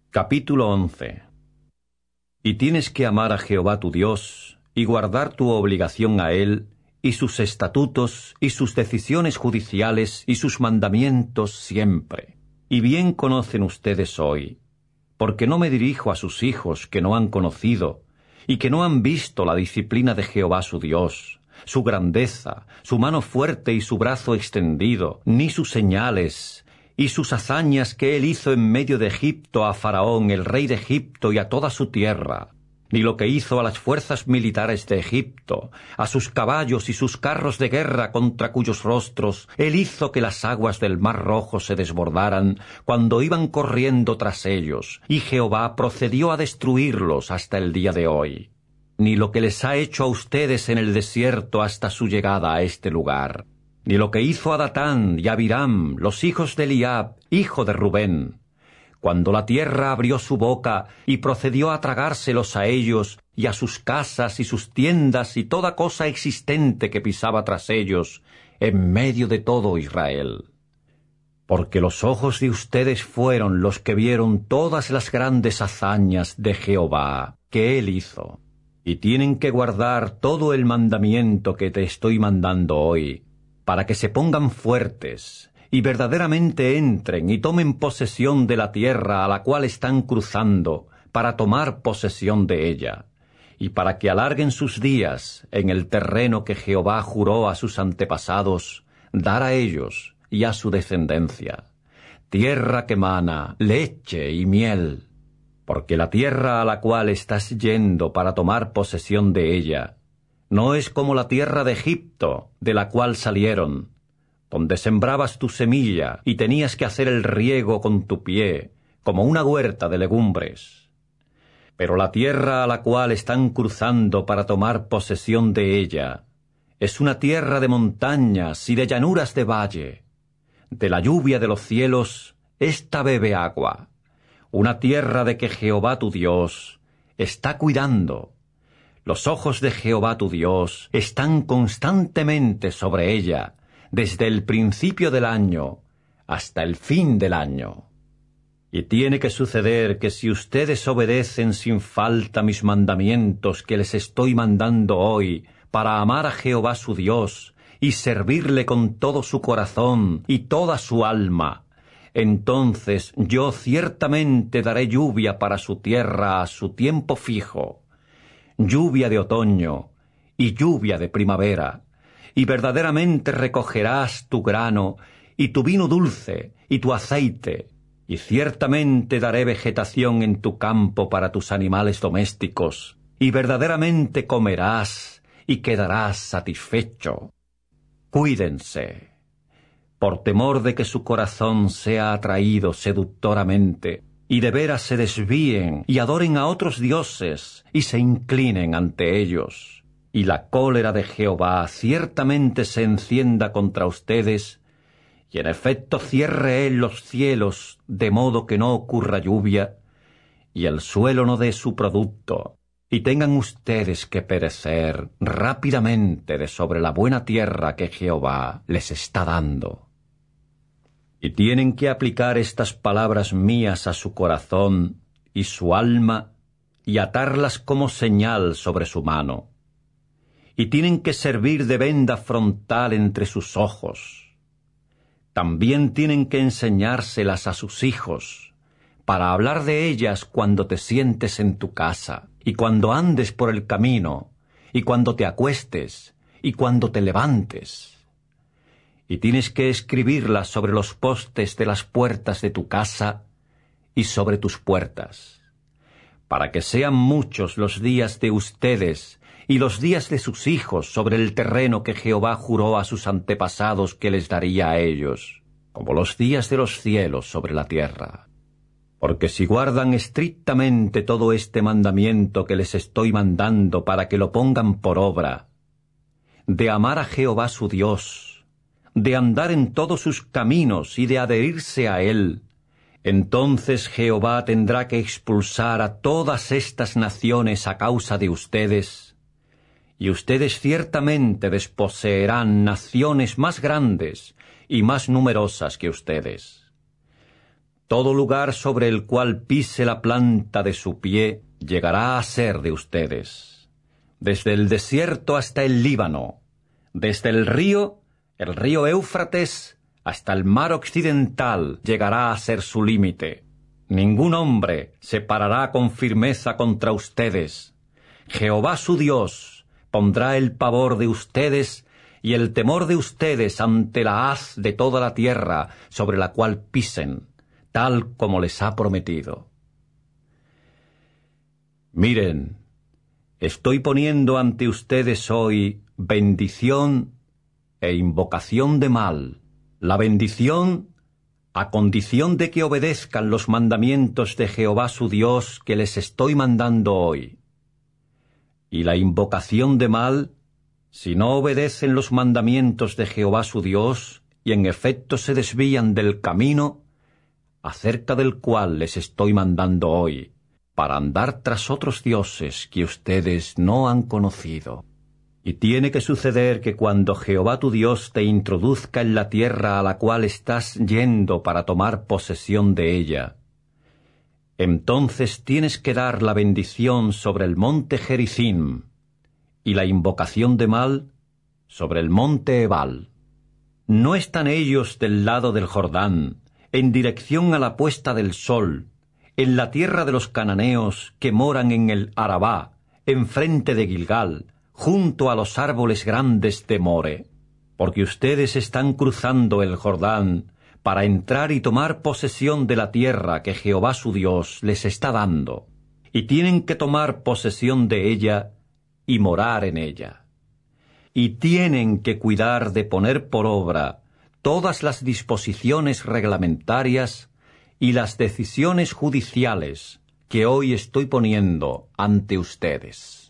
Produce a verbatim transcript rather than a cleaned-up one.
Capítulo once. Y tienes que amar a Jehová tu Dios, y guardar tu obligación a él, y sus estatutos, y sus decisiones judiciales, y sus mandamientos siempre. Y bien conocen ustedes hoy, porque no me dirijo a sus hijos que no han conocido, y que no han visto la disciplina de Jehová su Dios, su grandeza, su mano fuerte y su brazo extendido, ni sus señales, y sus hazañas que él hizo en medio de Egipto a Faraón, el rey de Egipto, y a toda su tierra, ni lo que hizo a las fuerzas militares de Egipto, a sus caballos y sus carros de guerra contra cuyos rostros él hizo que las aguas del mar Rojo se desbordaran cuando iban corriendo tras ellos, y Jehová procedió a destruirlos hasta el día de hoy, ni lo que les ha hecho a ustedes en el desierto hasta su llegada a este lugar, ni lo que hizo a Datán y a Abiram, los hijos de Eliab, hijo de Rubén, cuando la tierra abrió su boca y procedió a tragárselos a ellos y a sus casas y sus tiendas y toda cosa existente que pisaba tras ellos, en medio de todo Israel. Porque los ojos de ustedes fueron los que vieron todas las grandes hazañas de Jehová que él hizo, y tienen que guardar todo el mandamiento que te estoy mandando hoy, para que se pongan fuertes, y verdaderamente entren y tomen posesión de la tierra a la cual están cruzando, para tomar posesión de ella, y para que alarguen sus días en el terreno que Jehová juró a sus antepasados dar a ellos y a su descendencia, tierra que mana leche y miel, porque la tierra a la cual estás yendo para tomar posesión de ella no es como la tierra de Egipto, de la cual salieron, donde sembrabas tu semilla y tenías que hacer el riego con tu pie, como una huerta de legumbres. Pero la tierra a la cual están cruzando para tomar posesión de ella es una tierra de montañas y de llanuras de valle. De la lluvia de los cielos, ésta bebe agua, una tierra de que Jehová tu Dios está cuidando. Los ojos de Jehová tu Dios están constantemente sobre ella, desde el principio del año hasta el fin del año. Y tiene que suceder que si ustedes obedecen sin falta mis mandamientos que les estoy mandando hoy, para amar a Jehová su Dios, y servirle con todo su corazón y toda su alma, entonces yo ciertamente daré lluvia para su tierra a su tiempo fijo, lluvia de otoño y lluvia de primavera, y verdaderamente recogerás tu grano, y tu vino dulce, y tu aceite, y ciertamente daré vegetación en tu campo para tus animales domésticos, y verdaderamente comerás, y quedarás satisfecho. Cuídense, por temor de que su corazón sea atraído seductoramente, y de veras se desvíen y adoren a otros dioses y se inclinen ante ellos, y la cólera de Jehová ciertamente se encienda contra ustedes, y en efecto cierre él los cielos de modo que no ocurra lluvia, y el suelo no dé su producto, y tengan ustedes que perecer rápidamente de sobre la buena tierra que Jehová les está dando. Y tienen que aplicar estas palabras mías a su corazón y su alma, y atarlas como señal sobre su mano. Y tienen que servir de venda frontal entre sus ojos. También tienen que enseñárselas a sus hijos, para hablar de ellas cuando te sientes en tu casa, y cuando andes por el camino, y cuando te acuestes, y cuando te levantes. Y tienes que escribirlas sobre los postes de las puertas de tu casa y sobre tus puertas, para que sean muchos los días de ustedes y los días de sus hijos sobre el terreno que Jehová juró a sus antepasados que les daría a ellos, como los días de los cielos sobre la tierra. Porque si guardan estrictamente todo este mandamiento que les estoy mandando para que lo pongan por obra, de amar a Jehová su Dios, de andar en todos sus caminos y de adherirse a él, entonces Jehová tendrá que expulsar a todas estas naciones a causa de ustedes, y ustedes ciertamente desposeerán naciones más grandes y más numerosas que ustedes. Todo lugar sobre el cual pise la planta de su pie llegará a ser de ustedes. Desde el desierto hasta el Líbano, desde el río, el río Éufrates, hasta el mar occidental llegará a ser su límite. Ningún hombre se parará con firmeza contra ustedes. Jehová su Dios pondrá el pavor de ustedes y el temor de ustedes ante la haz de toda la tierra sobre la cual pisen, tal como les ha prometido. Miren, estoy poniendo ante ustedes hoy bendición e invocación de mal. La bendición a condición de que obedezcan los mandamientos de Jehová su Dios que les estoy mandando hoy. Y la invocación de mal, si no obedecen los mandamientos de Jehová su Dios, y en efecto se desvían del camino, acerca del cual les estoy mandando hoy, para andar tras otros dioses que ustedes no han conocido. Y tiene que suceder que cuando Jehová tu Dios te introduzca en la tierra a la cual estás yendo para tomar posesión de ella, entonces tienes que dar la bendición sobre el monte Gerizim y la invocación de mal sobre el monte Ebal. ¿No están ellos del lado del Jordán, en dirección a la puesta del sol, en la tierra de los cananeos que moran en el Arabá, enfrente de Gilgal, junto a los árboles grandes de More? Porque ustedes están cruzando el Jordán para entrar y tomar posesión de la tierra que Jehová su Dios les está dando, y tienen que tomar posesión de ella y morar en ella. Y tienen que cuidar de poner por obra todas las disposiciones reglamentarias y las decisiones judiciales que hoy estoy poniendo ante ustedes.